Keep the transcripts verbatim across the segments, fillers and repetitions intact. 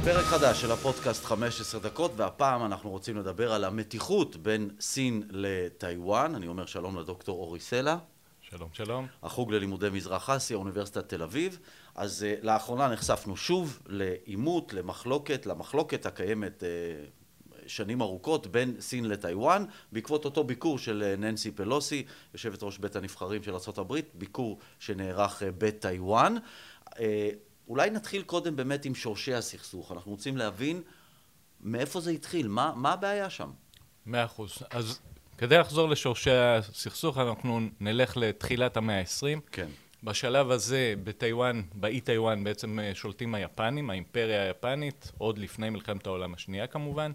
פרק חדש של הפודקאסט חמש עשרה דקות, והפעם אנחנו רוצים לדבר על המתיחות בין סין לטיואן. אני אומר שלום לדוקטור אורי סלע. שלום, שלום. החוג ללימודי מזרח אסיה, אוניברסיטת תל אביב. אז uh, לאחרונה נחשפנו שוב לעימות, למחלוקת, למחלוקת הקיימת uh, שנים ארוכות בין סין לטיואן, בעקבות אותו ביקור של uh, ננסי פלוסי, יושבת ראש בית הנבחרים של ארצות הברית, ביקור שנערך uh, בטיואן. Uh, אולי נתחיל קודם באמת עם שורשי הסכסוך. אנחנו רוצים להבין מאיפה זה התחיל, מה, מה הבעיה שם? מאה אחוז. אז כדי לחזור לשורשי הסכסוך, אנחנו נלך לתחילת המאה ה-עשרים. כן. בשלב הזה, בטיואן, באי טיואן, בעצם שולטים היפנים, האימפריה היפנית, עוד לפני מלחמת העולם השנייה כמובן,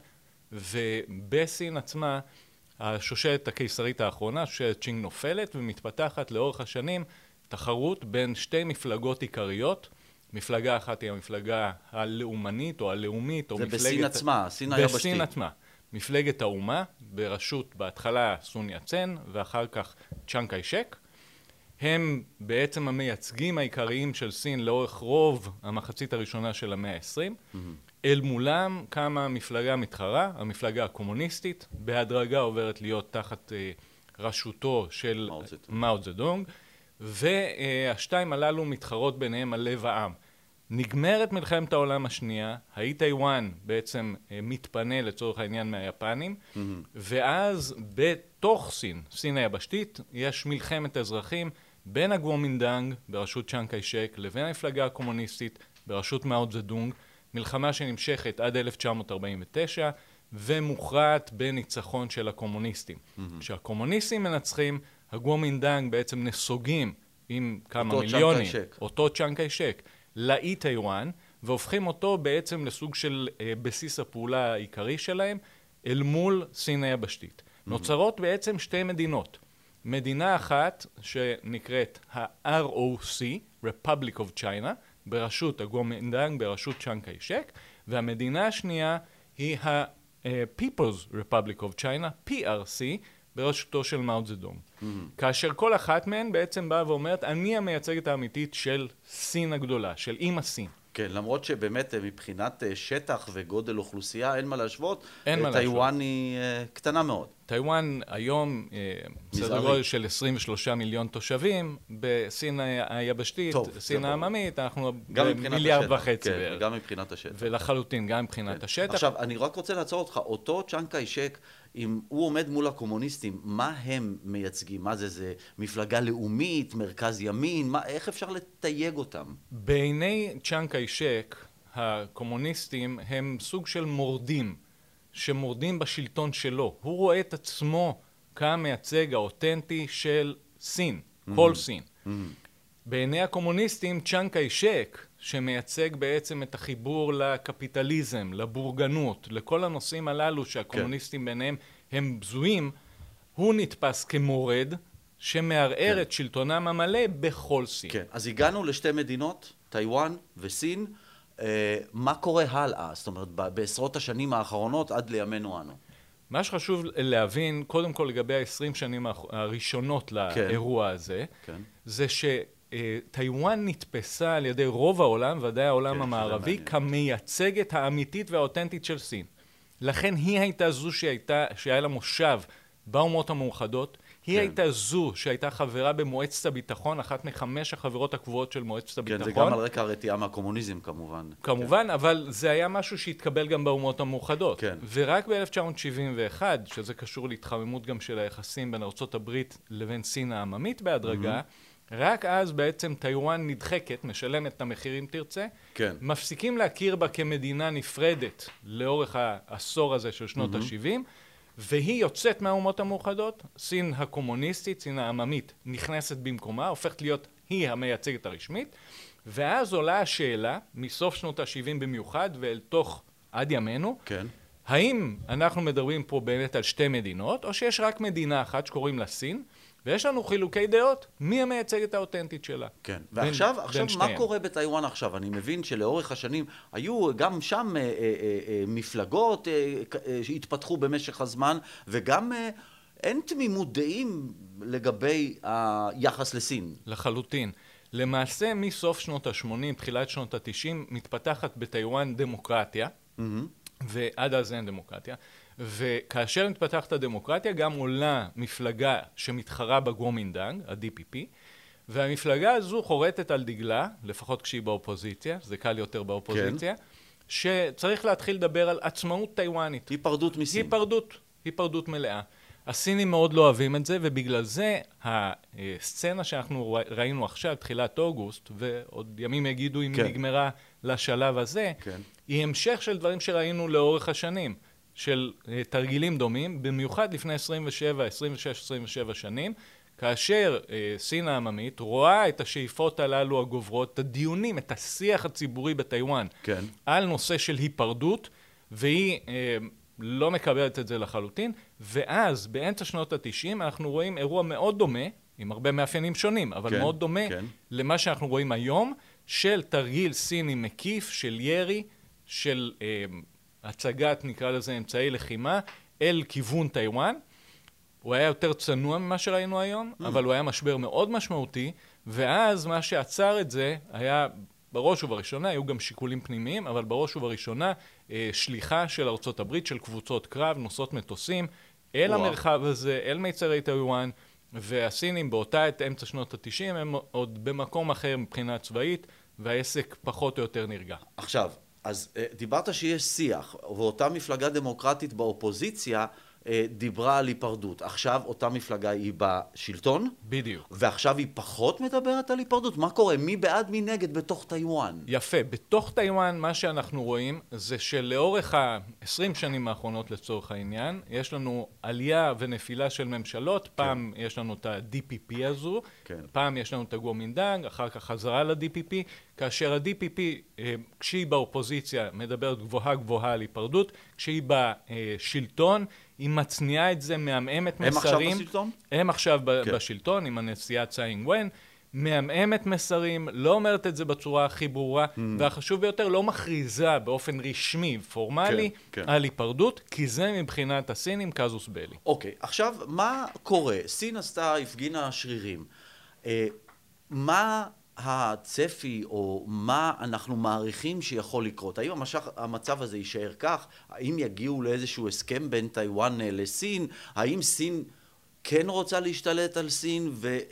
ובסין עצמה, השושלת הקיסרית האחרונה, שושלת צ'ינג, נופלת ומתפתחת לאורך השנים תחרות בין שתי מפלגות עיקריות. מפלגה אחת היא המפלגה הלאומנית או הלאומית, או זה מפלגת... בסין עצמה, סין היבשתית. בסין עצמה. מפלגת האומה, בראשות בהתחלה סון יצן, ואחר כך צ'אנג קאי שק. הם בעצם המייצגים העיקריים של סין לאורך רוב המחצית הראשונה של המאה ה-עשרים. Mm-hmm. אל מולם קמה מפלגה מתחרה, המפלגה הקומוניסטית, בהדרגה עוברת להיות תחת אה, רשותו של מאו צדונג, והשתיים הללו מתחרות ביניהם על לב העם. נגמרת מלחמת העולם השנייה, האי טיואן בעצם מתפנה לצורך העניין מהיפנים, mm-hmm. ואז בתוך סין, סין היבשתית, יש מלחמת אזרחים בין הגוומינדנג בראשות צ'אנג קאי שק לבין המפלגה הקומוניסטית בראשות מאו צדונג, מלחמה שנמשכת עד אלף תשע מאות ארבעים ותשע ומוכרעת בניצחון של הקומוניסטים. Mm-hmm. כשהקומוניסטים מנצחים, הגוומינדנג בעצם נסוגים עם כמה אותו מיליונים, צ'אנג קאי שק. אותו צ'אנג קאי שק, לאי טיואן, והופכים אותו בעצם לסוג של אה, בסיס הפעולה העיקרי שלהם, אל מול סין היבשתית. Mm-hmm. נוצרות בעצם שתי מדינות. מדינה אחת שנקראת ה-אר או סי, Republic of China, בראשות הגוומינדנג, בראשות צ'אנג קאי שק, והמדינה השנייה היא ה-People's Republic of China, פי אר סי, בראשותו של מאו צדונג. Mm-hmm. כאשר כל אחת מהן בעצם באה ואומרת, אני המייצגת האמיתית של סין הגדולה, של אמא סין. כן, למרות שבאמת מבחינת שטח וגודל אוכלוסייה, אין מה להשוות. אין מה להשוות. טיואן היא קטנה מאוד. טיואן היום, סדר גודל של עשרים ושלושה מיליון תושבים, בסין היבשתית, טוב, סין העממית, אנחנו במיליארד וחצי. כן, גם מבחינת השטח. ולחלוטין, גם מבחינת כן. השטח. עכשיו, אני רק רוצה לעצור אותך, אותו צ'אנג קאי שק, אם הוא עומד מול הקומוניסטים, מה הם מייצגים? מה זה? זה מפלגה לאומית, מרכז ימין? מה, איך אפשר לתייג אותם? בעיני צ'אנג קאי שק, הקומוניסטים הם סוג של מורדים, שמורדים בשלטון שלו. הוא רואה את עצמו כמייצג האותנטי של סין, mm-hmm. כל סין. Mm-hmm. בעיני הקומוניסטים, צ'אנג קאי שק, שמייצג בעצם את החיבור לקפיטליזם, לבורגנות, לכל הנושאים הללו שהקומוניסטים כן. ביניהם הם בזויים, הוא נתפס כמורד שמערער כן. את שלטונם המלא בכל סין. כן, אז הגענו לשתי מדינות, טיואן וסין. אה, מה קורה הלאה? זאת אומרת, בעשרות השנים האחרונות עד לימינו אנו. מה שחשוב להבין, קודם כל לגבי ה-עשרים שנים הראשונות לאירוע הזה, כן. זה ש... טיואן נתפסה על ידי רוב העולם, ודאי העולם כן, המערבי, כמייצגת האמיתית והאותנטית של סין. לכן היא הייתה זו שהייתה, שהיה לה מושב באומות המאוחדות, היא כן. הייתה זו שהייתה חברה במועצת הביטחון, אחת מחמש החברות הקבועות של מועצת הביטחון. כן, זה גם על רקע הרתיעה מהקומוניזם כמובן. כמובן, כן. אבל זה היה משהו שהתקבל גם באומות המאוחדות. כן. ורק ב-אלף תשע מאות שבעים ואחת, שזה קשור להתחממות גם של היחסים בין ארצות הברית לבין סין העממית בהדרגה, mm-hmm. רק אז בעצם טיואן נדחקת, משלמת את המחירים תרצה, כן. מפסיקים להכיר בה כמדינה נפרדת לאורך העשור הזה של שנות mm-hmm. ה-שבעים, והיא יוצאת מהאומות המאוחדות, סין הקומוניסטית, סין העממית, נכנסת במקומה, הופכת להיות היא המייצגת הרשמית, ואז עולה השאלה, מסוף שנות ה-שבעים במיוחד, ואל תוך עד ימינו, כן. האם אנחנו מדברים פה באמת על שתי מדינות, או שיש רק מדינה אחת שקוראים לה סין, ויש לנו חילוקי דעות, מי המייצגת האותנטית שלה. כן, ועכשיו, בין, עכשיו בין מה שתיהם. קורה בטיואן עכשיו? אני מבין שלאורך השנים היו גם שם אה, אה, אה, מפלגות אה, אה, שהתפתחו במשך הזמן, וגם אה, אין תמימות דעים לגבי היחס לסין. לחלוטין. למעשה, מסוף שנות ה-שמונים, תחילת שנות ה-תשעים, מתפתחת בטיואן דמוקרטיה, mm-hmm. ועד אז אין דמוקרטיה, וכאשר מתפתחת הדמוקרטיה, גם עולה מפלגה שמתחרה בגומינדנג, ה-די פי פי, והמפלגה הזו חורטת על דגלה, לפחות כשהיא באופוזיציה, זה קל יותר באופוזיציה, כן. שצריך להתחיל לדבר על עצמאות טיואנית. היפרדות מסין. היפרדות, היפרדות מלאה. הסינים מאוד לא אוהבים את זה, ובגלל זה הסצנה שאנחנו ראינו עכשיו, תחילת אוגוסט, ועוד ימים יגידו אם כן. היא נגמרה לשלב הזה, כן. היא המשך של דברים שראינו לאורך השנים, של תרגילים דומים, במיוחד לפני עשרים ושבע, עשרים ושש, עשרים ושבע שנים, כאשר אה, סין העממית רואה את השאיפות הללו הגוברות, את הדיונים, את השיח הציבורי בטיואן, כן. על נושא של היפרדות, והיא אה, לא מקבלת את זה לחלוטין, ואז באמצע שנות ה-תשעים אנחנו רואים אירוע מאוד דומה, עם הרבה מאפיינים שונים, אבל כן, מאוד דומה כן. למה שאנחנו רואים היום, של תרגיל סיני מקיף, של ירי, של אה, הצגת, נקרא לזה, אמצעי לחימה, אל כיוון טיואן. הוא היה יותר צנוע ממה שראינו היום, mm. אבל הוא היה משבר מאוד משמעותי, ואז מה שעצר את זה היה, בראש ובראשונה, היו גם שיקולים פנימיים, אבל בראש ובראשונה, אה, שליחה של ארצות הברית, של קבוצות קרב, נוסעות מטוסים, אל וואו. המרחב הזה, אל מיצרי טיואן, והסינים באותה את אמצע שנות ה-תשעים, הם עוד במקום אחר מבחינה צבאית, והעסק פחות או יותר נרגע. עכשיו, אז דיברת שיש שיח, ואותה מפלגה דמוקרטית באופוזיציה, דיברה על היפרדות. עכשיו אותה מפלגה היא בשלטון. בדיוק. ועכשיו היא פחות מדברת על היפרדות. מה קורה? מי בעד מי נגד בתוך טיואן? יפה. בתוך טיואן מה שאנחנו רואים זה שלאורך ה-עשרים שנים האחרונות לצורך העניין, יש לנו עלייה ונפילה של ממשלות. פעם כן. יש לנו את ה-די פי פי הזו, כן. פעם יש לנו את הגומינדנג, אחר כך חזרה ל-די פי פי, כאשר ה-די פי פי, כשהיא באופוזיציה, מדברת גבוהה גבוהה על היפרדות, כשהיא בשלטון, היא מצניעה את זה, מעמעמת מסרים. הם עכשיו בשלטון? הם עכשיו כן. בשלטון, עם הנשיאה צאי אינג-ון, מעמעמת מסרים, לא אומרת את זה בצורה הכי ברורה, mm. והחשוב ביותר, לא מכריזה באופן רשמי, פורמלי, כן, כן. על היפרדות, כי זה מבחינת הסינים קזוס בלי. אוקיי, עכשיו, מה קורה? סין עשתה, הפגינה שרירים. אה, מה הצפי או מה אנחנו מעריכים שיכול לקרות? האם המשך, המצב הזה יישאר כך? האם יגיעו לאיזשהו הסכם בין טיואן לסין? האם סין כן רוצה להשתלט על סין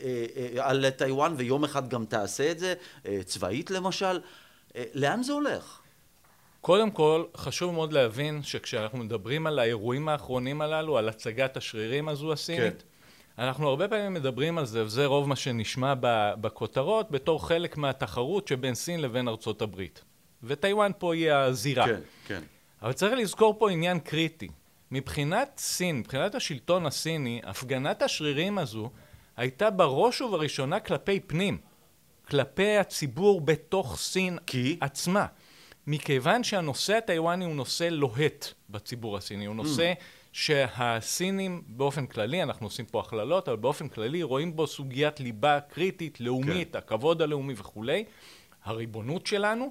ועל טיואן ויום אחד גם תעשה את זה, צבאית למשל? לאן זה הולך? קודם כל, חשוב מאוד להבין שכשאנחנו מדברים על האירועים האחרונים הללו, על הצגת השרירים הזו הסינית, כן. אנחנו הרבה פעמים מדברים על זה, וזה רוב מה שנשמע בכותרות, בתור חלק מהתחרות שבין סין לבין ארצות הברית. וטיואן פה היא הזירה. כן, כן. אבל צריך לזכור פה עניין קריטי. מבחינת סין, מבחינת השלטון הסיני, הפגנת השרירים הזו הייתה בראש ובראשונה כלפי פנים, כלפי הציבור בתוך סין כי? עצמה. מכיוון שהנושא הטיואני הוא נושא לוהט בציבור הסיני, הוא נושא mm. שהסינים באופן כללי, אנחנו עושים פה הכללות, אבל באופן כללי רואים בו סוגיית ליבה קריטית, לאומית, כן. הכבוד הלאומי וכולי, הריבונות שלנו,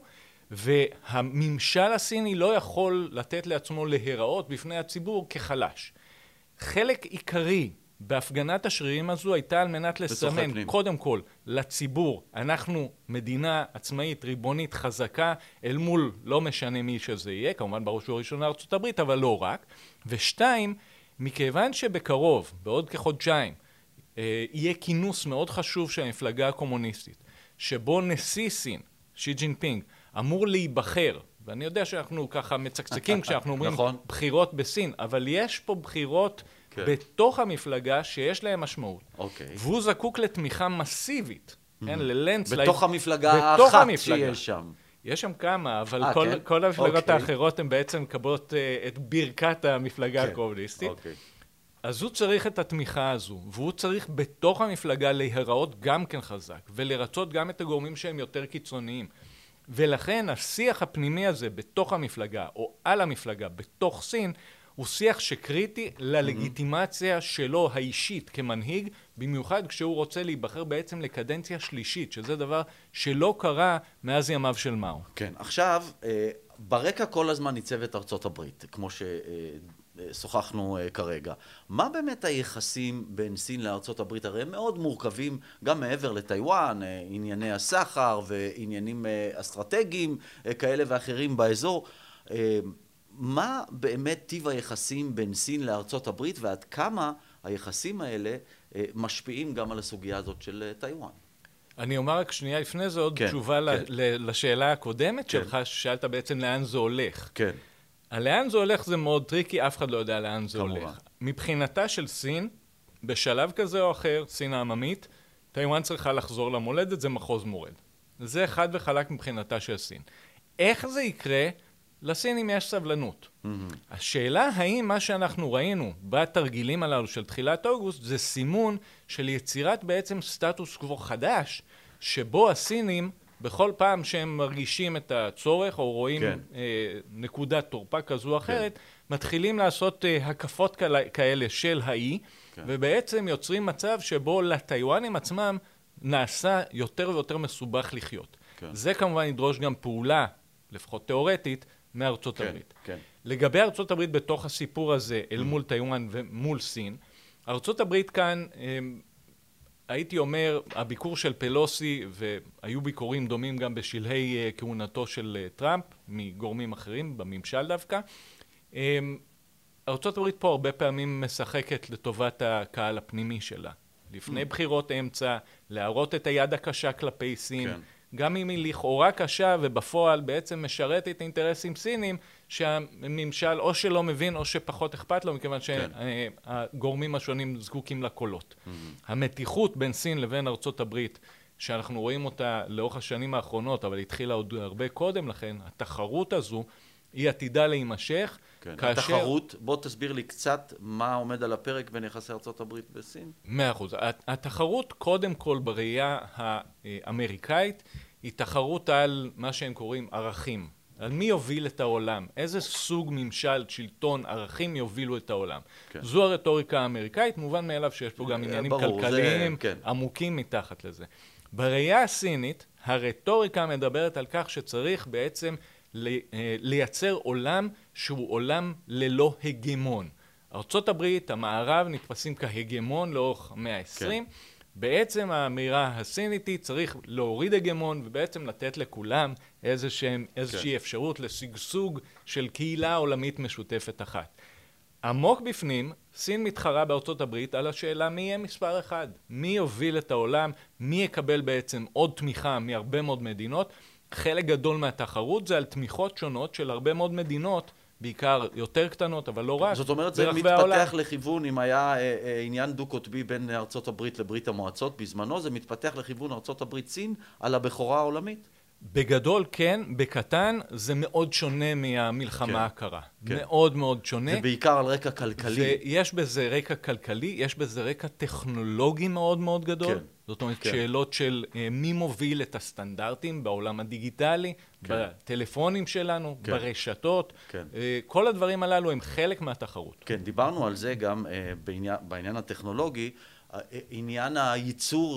והממשל הסיני לא יכול לתת לעצמו להיראות בפני הציבור כחלש. חלק עיקרי בהפגנת השרירים הזו הייתה על מנת לסמן קודם כל לציבור, אנחנו מדינה עצמאית, ריבונית, חזקה, אל מול לא משנה מי שזה יהיה, כמובן בראש ובראשונה ארצות הברית, אבל לא רק. ושתיים, מכיוון שבקרוב, בעוד כחודשיים, אה, יהיה כינוס מאוד חשוב של המפלגה הקומוניסטית, שבו נשיא סין, שי ג'ינפינג, אמור להיבחר, ואני יודע שאנחנו ככה מצקצקים כשאנחנו אומרים נכון. בחירות בסין, אבל יש פה בחירות כן. בתוך המפלגה שיש להם משמעות. אוקיי. והוא זקוק לתמיכה מסיבית, mm-hmm. כן, ללנדסלייד. בתוך המפלגה בתוך האחת המפלגה. שיש שם. יש שם כמה, אבל 아, כל, כן? כל המפלגות אוקיי. האחרות הן בעצם מקבלות uh, את ברכת המפלגה כן. הקומוניסטית. אוקיי. אז הוא צריך את התמיכה הזו, והוא צריך בתוך המפלגה להיראות גם כן חזק, ולרצות גם את הגורמים שהם יותר קיצוניים. ולכן השיח הפנימי הזה בתוך המפלגה, או על המפלגה, בתוך סין, הוא שיח שקריטי ללגיטימציה שלו האישית כמנהיג, במיוחד כשהוא רוצה להיבחר בעצם לקדנציה שלישית, שזה דבר שלא קרה מאז ימיו של מאו. כן, עכשיו, ברקע כל הזמן ניצבת ארצות הברית, כמו שוחחנו כרגע. מה באמת היחסים בין סין לארצות הברית? הרי הם מאוד מורכבים, גם מעבר לטיואן, ענייני הסחר ועניינים אסטרטגיים כאלה ואחרים באזור. מה באמת טיב היחסים בין סין לארצות הברית, ועד כמה היחסים האלה משפיעים גם על הסוגיה הזאת של טיואן? אני אומר רק שנייה לפני זה עוד כן, תשובה כן. לשאלה הקודמת כן. שלך, ששאלת בעצם לאן זה הולך. כן. לאן זה הולך זה מאוד טריקי, אף אחד לא יודע לאן זה כמובן. הולך. מבחינתה של סין, בשלב כזה או אחר, סין העממית, טיואן צריכה לחזור למולדת, זה מחוז מורד. זה חד וחלק מבחינתה של סין. איך זה יקרה? לסינים יש סבלנות. Mm-hmm. השאלה האם מה שאנחנו ראינו בתרגילים הללו של תחילת אוגוסט זה סימון של יצירת בעצם סטטוס קוו חדש, שבו הסינים בכל פעם שהם מרגישים את הצורך או רואים כן. אה, נקודת תורפה כזו או אחרת, כן. מתחילים לעשות אה, הקפות כאלה, כאלה של האי, כן. ובעצם יוצרים מצב שבו לטיואנים עצמם נעשה יותר ויותר מסובך לחיות. כן. זה כמובן ידרוש גם פעולה, לפחות תיאורטית, מארצות כן, הברית. כן. לגבי ארצות הברית בתוך הסיפור הזה, אל מול טיואן ומול סין, ארצות הברית כאן, הייתי אומר, הביקור של פלוסי, והיו ביקורים דומים גם בשלהי כהונתו של טראמפ, מגורמים אחרים, בממשל דווקא, ארצות הברית פה הרבה פעמים משחקת לטובת הקהל הפנימי שלה. לפני בחירות אמצע, להראות את היד הקשה כלפי סין, כן. גם אם היא לכאורה קשה ובפועל בעצם משרתת אינטרסים סינים שהממשל או שלא מבין או שפחות אכפת לו, מכיוון כן. שהגורמים השונים זקוקים לקולות. Mm-hmm. המתיחות בין סין לבין ארצות הברית, שאנחנו רואים אותה לאורך השנים האחרונות, אבל התחילה עוד הרבה קודם לכן, התחרות הזו היא עתידה להימשך. כן. כאשר... התחרות, בוא תסביר לי קצת מה עומד על הפרק בין יחסי ארצות הברית וסין. מאה אחוז. התחרות קודם כל בראייה האמריקאית היא תחרות על מה שהם קוראים ערכים. על מי יוביל את העולם, איזה סוג ממשל, שלטון, ערכים יובילו את העולם. כן. זו הרטוריקה האמריקאית, מובן מאליו שיש פה גם עניינים ברור, כלכליים זה... כן. עמוקים מתחת לזה. בראייה הסינית, הרטוריקה מדברת על כך שצריך בעצם לייצר עולם שהוא עולם ללא הגמון. ארצות הברית, המערב, נתפסים כהגמון לאורך המאה ה-עשרים. כן. בעצם האמירה הסינית היא צריך להוריד הגמון ובעצם לתת לכולם איזושהי, איזושהי כן. אפשרות לשגשוג של קהילה עולמית משותפת אחת. עמוק בפנים, סין מתחרה בארצות הברית על השאלה מי יהיה מספר אחד, מי יוביל את העולם, מי יקבל בעצם עוד תמיכה מהרבה מאוד מדינות. חלק גדול מהתחרות זה על תמיכות שונות של הרבה מאוד מדינות, בעיקר יותר קטנות, אבל לא רק. זאת אומרת, זה מתפתח לכיוון, אם היה עניין דו-קוטבי בין ארצות הברית לברית המועצות בזמנו, זה מתפתח לכיוון ארצות הברית סין על הבכורה העולמית? בגדול כן, בקטן זה מאוד שונה מהמלחמה כן, הקרה. כן. מאוד מאוד שונה. ובעיקר על רקע כלכלי. ויש בזה רקע כלכלי, יש בזה רקע טכנולוגי מאוד מאוד גדול. כן. זאת אומרת, כן. שאלות של uh, מי מוביל את הסטנדרטים בעולם הדיגיטלי, כן. בטלפונים שלנו, כן. ברשתות. כן. Uh, כל הדברים הללו הם חלק מהתחרות. כן, דיברנו על זה גם uh, בעניין, בעניין הטכנולוגי, uh, עניין הייצור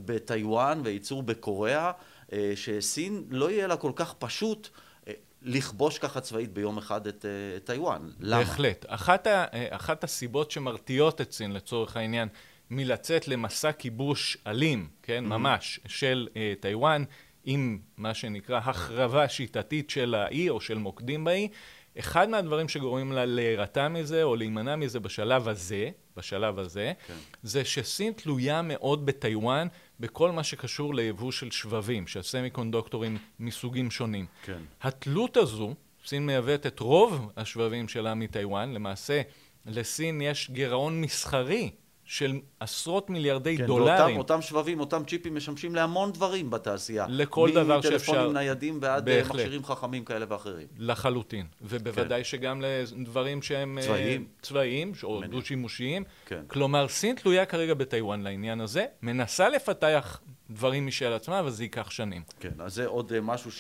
בטיואן וייצור בקוריאה, uh, שסין לא יהיה לה כל כך פשוט uh, לכבוש ככה צבאית ביום אחד את uh, טיואן. למה? בהחלט. אחת, ה, uh, אחת הסיבות שמרתיעות את סין לצורך העניין, מלצאת למסע כיבוש אלים, כן, mm-hmm. ממש, של uh, טיואן, עם מה שנקרא החרבה שיטתית של האי או של מוקדים באי, אחד מהדברים שגורמים לה להירתע מזה או להימנע מזה בשלב הזה, בשלב הזה, כן. זה שסין תלויה מאוד בטיואן בכל מה שקשור ליבוא של שבבים, של סמי-קונדוקטורים מסוגים שונים. כן. התלות הזו, סין מייבאת את רוב השבבים שלה מטיואן, למעשה לסין יש גירעון מסחרי, של עשרות מיליארדי כן, דולרים. ואותם, אותם שבבים, אותם צ'יפים משמשים להמון דברים בתעשייה. לכל דבר שאפשר. מטלפונים ניידים ועד בהחלט. מכשירים חכמים כאלה ואחרים. לחלוטין. ובוודאי כן. שגם לדברים שהם צבאיים, צבאיים או דו-שימושיים. כן. כלומר, סין תלויה כרגע בטיואן לעניין הזה, מנסה לפתח דברים משל עצמה, אבל זה ייקח שנים. כן, אז זה עוד משהו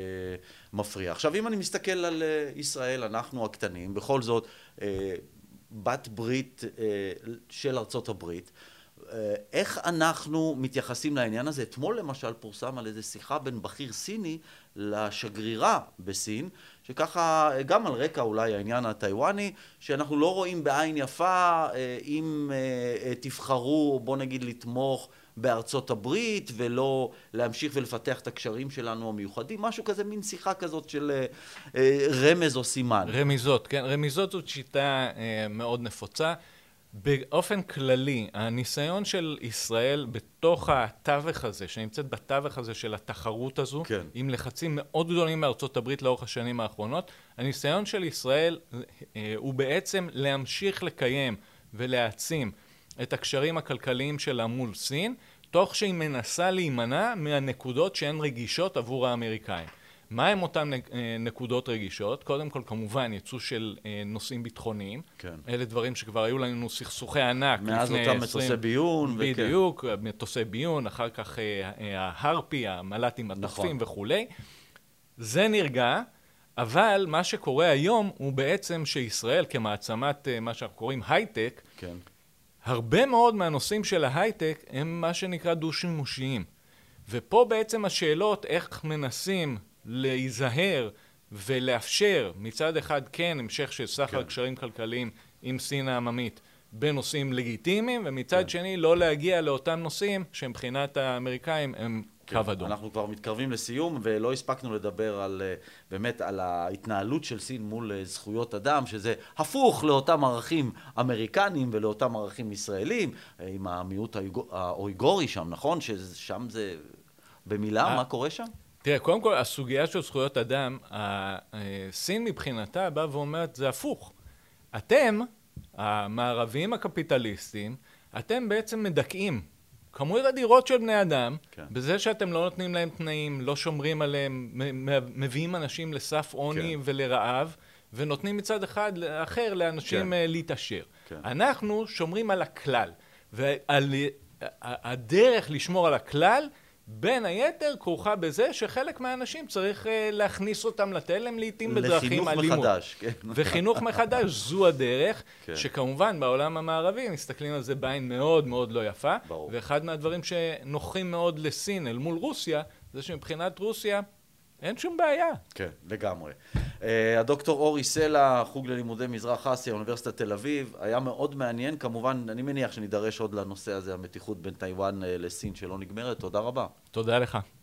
שמפריע. עכשיו, אם אני מסתכל על ישראל, אנחנו הקטנים, בכל זאת, בת ברית של ארצות הברית, איך אנחנו מתייחסים לעניין הזה? אתמול למשל פורסם על איזה שיחה בין בכיר סיני לשגרירה בסין, שככה גם על רקע אולי העניין הטיוואני, שאנחנו לא רואים בעין יפה אם תבחרו, בוא נגיד, לתמוך בארצות הברית ולא להמשיך ולפתח את הקשרים שלנו המיוחדים, משהו כזה, מין שיחה כזאת של רמז או סימן. רמיזות, כן. רמיזות זאת שיטה מאוד נפוצה. באופן כללי, הניסיון של ישראל בתוך התווך הזה, שנמצאת בתווך הזה של התחרות הזו, כן. עם לחצים מאוד גדולים מארצות הברית לאורך השנים האחרונות, הניסיון של ישראל אה, הוא בעצם להמשיך לקיים ולהעצים את הקשרים הכלכליים שלה מול סין, תוך שהיא מנסה להימנע מהנקודות שהן רגישות עבור האמריקאים. מה הם אותן נקודות רגישות? קודם כל, כמובן, ייצוא של נושאים ביטחוניים. כן. אלה דברים שכבר היו לנו סכסוכי ענק לפני מאז אותם מטוסי ביון. בדיוק, וכן. מטוסי ביון, אחר כך ההרפי, המל"טים התוקפים נכון. וכולי. זה נרגע, אבל מה שקורה היום הוא בעצם שישראל, כמעצמת מה שאנחנו קוראים הייטק, כן. הרבה מאוד מהנושאים של ההייטק הם מה שנקרא דו-שימושיים. ופה בעצם השאלות איך מנסים להיזהר ולאפשר מצד אחד כן המשך של סחר כן. קשרים כלכליים עם סין העממית בנושאים לגיטימיים, ומצד כן. שני לא להגיע לאותם נושאים שמבחינת האמריקאים הם כן. קו אדום. אנחנו כבר מתקרבים לסיום ולא הספקנו לדבר על, באמת על ההתנהלות של סין מול זכויות אדם, שזה הפוך לאותם ערכים אמריקנים ולאותם ערכים ישראלים, עם המיעוט האויגורי שם, נכון? ששם זה במילה, מה קורה שם? תראה, קודם כל, הסוגיה של זכויות אדם, סין מבחינתה באה ואומרת, זה הפוך. אתם, המערבים הקפיטליסטים, אתם בעצם מדכאים כמויות אדירות של בני אדם, כן. בזה שאתם לא נותנים להם תנאים, לא שומרים עליהם, מביאים אנשים לסף עוני כן. ולרעב, ונותנים מצד אחד אחר לאנשים כן. להתעשר. כן. אנחנו שומרים על הכלל, והדרך לשמור על הכלל, בין היתר כרוכה בזה שחלק מהאנשים צריך להכניס אותם לתלם לעתים בדרכים אלימות. לחינוך מחדש, כן. וחינוך מחדש זו הדרך, כן. שכמובן בעולם המערבי מסתכלים על זה בעין מאוד מאוד לא יפה. ברור. ואחד מהדברים שנוחים מאוד לסין אל מול רוסיה, זה שמבחינת רוסיה אין שום בעיה. כן, לגמרי. הדוקטור אורי סלע, חוג ללימודי מזרח אסיה, אוניברסיטת תל אביב, היה מאוד מעניין. כמובן, אני מניח שנידרש עוד לנושא הזה, המתיחות בין טיוואן לסין שלא נגמרת. תודה רבה. תודה לך.